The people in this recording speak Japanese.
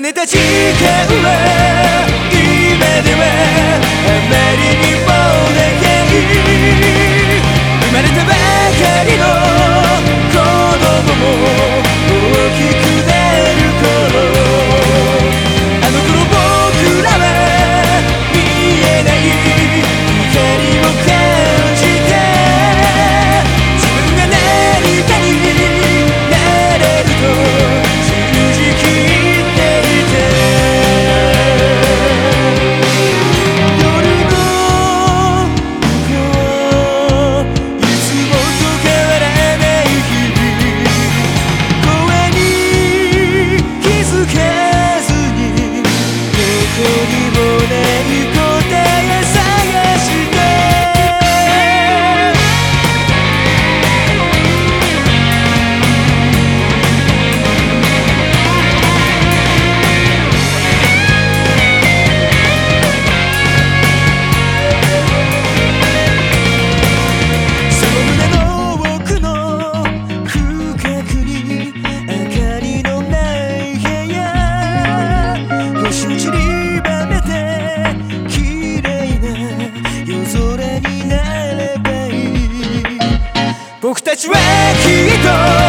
ねた時間は今ではあまりにも長い。生まれたばかりの子供も大きくなる頃、あの頃僕らは見えない光を感じて、自分が何かになれると信じきっていて、夜の向こういつもと変わらない日々、声に気づかずにどこにもない答え探して、その胸の奥の深くに明かりのない部屋、星を散りばめて綺麗な夜空になればいい。僕たちはきっと